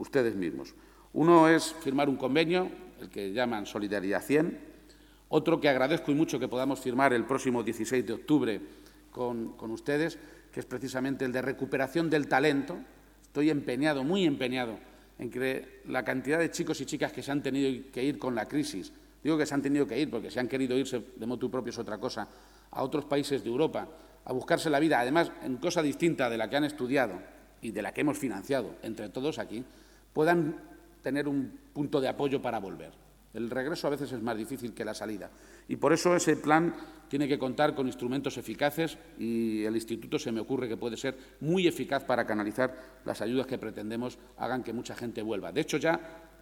ustedes mismos. Uno es firmar un convenio, el que llaman Solidaridad 100, otro que agradezco y mucho que podamos firmar el próximo 16 de octubre con ustedes, que es precisamente el de recuperación del talento. Estoy empeñado, muy empeñado, en que la cantidad de chicos y chicas que se han tenido que ir con la crisis, digo que se han tenido que ir porque se han querido irse de motu propio es otra cosa, a otros países de Europa, a buscarse la vida, además en cosa distinta de la que han estudiado y de la que hemos financiado entre todos aquí, puedan tener un punto de apoyo para volver. El regreso a veces es más difícil que la salida. Y por eso ese plan tiene que contar con instrumentos eficaces y el Instituto se me ocurre que puede ser muy eficaz para canalizar las ayudas que pretendemos hagan que mucha gente vuelva. De hecho, ya